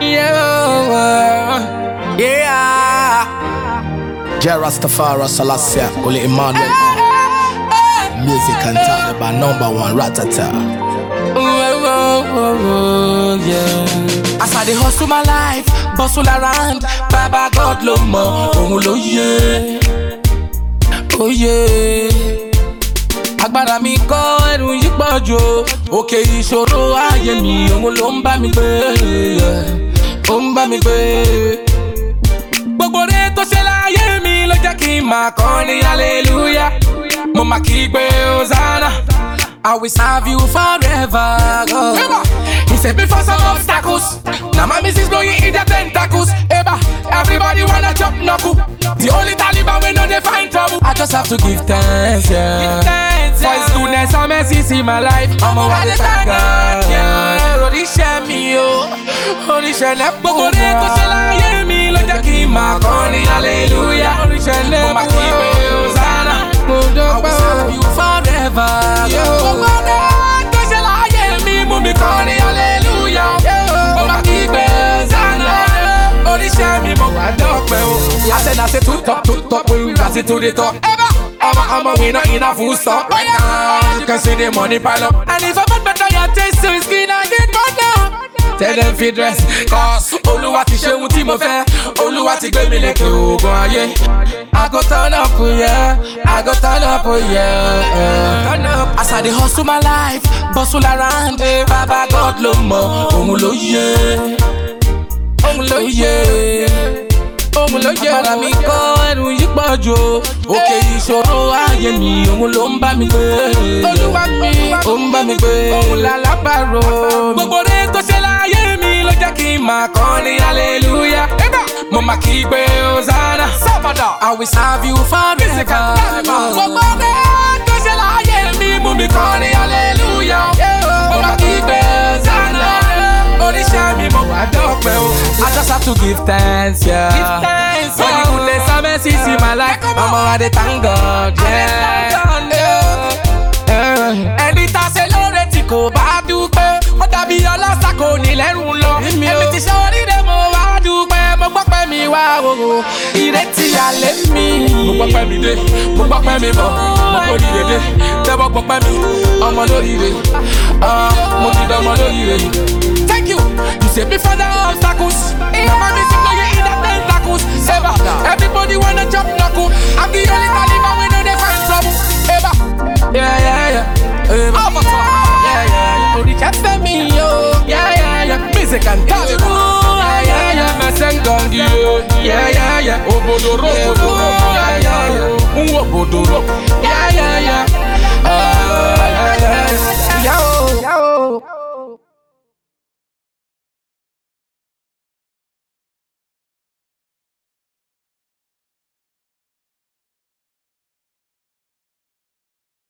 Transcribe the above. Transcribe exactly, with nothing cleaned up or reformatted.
Yeah, yeah. Jah Rastafari Selassie, Holy Emmanuel. Music and Taliban number one, Ratata. Yeah. As I dey hustle my life, bustle around, Baba God lo mo, oh lo yeah, oh yeah. Agbára mi kọ́ ẹ̀rù yìí pọ̀ jù, òkè ìṣòro ayé mi, òun ló ń bá mi gbé, ó ń bá mi gbé. Gbogbo rẹ̀ tó ṣe láyé mi ló jẹ́ kí n máa kọrin hallelujah. Mo máa kígbe Hosanna, I will serve you forever. Eba, he said before some obstacles, now my missus blowing in the tentacles. Eba, everybody wanna jump knuckle. The only Taliban we know they find trouble. I just have to give thanks, yeah. Give thanks, yeah. For his goodness and mercy in my life. I'm a wild God, yeah. Oríṣẹ́ mi o, oríṣẹ́ lẹ́pọ̀. Gbogbo rẹ̀ tó ṣe láyé mi ló jẹ́ kí n máa kọrin hallelujah. Oríṣẹ́ lẹ́pọ̀. Mo máa kí pé Hosanna, mo dọ́pẹ́. I will serve you forever. Gbogbo rẹ̀ tó ṣe láyé mi mú mi kọrin hallelujah. Mo máa kí pé Hosanna, oríṣẹ́ mi mo wá dọ́pẹ́ o. I said I said to top, to top, we rise it to the top. I'm a, I'm a winner in a full stop. Right now, you can see the money pile up. And if I put better your taste to skin, I get more now. Tell them fi dress, cause Olúwa ti ṣe ohun tí mo fẹ́. Olúwa ti gbé mi lékè ogun ayé. I go turn up, yeah. I go turn up, yeah. Turn up. As I dey hustle my life, bustle around, Baba God lo mọ̀, òun ló yẹ, òun ló yẹ. Òun ló jẹ́ ara mi kọ́ ẹ̀rù yìí pọ̀ jù, òkè ìṣòro ayé mi, òun ló ń bá mi gbé. Olúwa mi, ó ń bá mi gbé. Òun lálábàárò mi. Gbogbo rẹ̀ tó ṣe láyé mi ló jẹ́ kí n máa kọrin hallelujah. Mo máa kí pé Hosanna, I will serve you forever. Gbogbo rẹ̀ tó ṣe láyé mi mú mi kọrin hallelujah. Mo máa kí pé Hosanna, oríṣẹ́ mi mo wá dọ́pẹ́ o. I just have to give thanks, yeah. Give thanks, for the goodness and mercy in my life. I'm already thank God, yeah. Ẹni tá a ṣe lóore tí kò bá dúpẹ́, ó dàbí ọlọ́ṣà kò ní lẹ́rù lọ. Èmi ti ṣe oríire mo wá dúpẹ́, mo gbọ́ pé mi wá o. Ìrètí alẹ́ mi. Mo gbọ́ pé mi dé, mo gbọ́ pé mi bọ̀, mo kò ní dédé. Tẹ́wọ́ gbọ́ pé mi, ọmọ lóríire, mo ti dán ọmọ lóríire. Thank you. You say before the obstacles, now my music blow you in the tentacles. Eba, everybody wanna jump knuckle. I'm the only Taliban we know they find trouble. Eba, yeah yeah yeah. Eba, yeah yeah yeah. Odi chefe mi yo, yeah yeah yeah. Music and Taliban, yeah yeah yeah. Mesengangi yo, yeah yeah yeah. Obodoro, obodoro, yeah yeah yeah. Uwobodoro, yeah yeah yeah.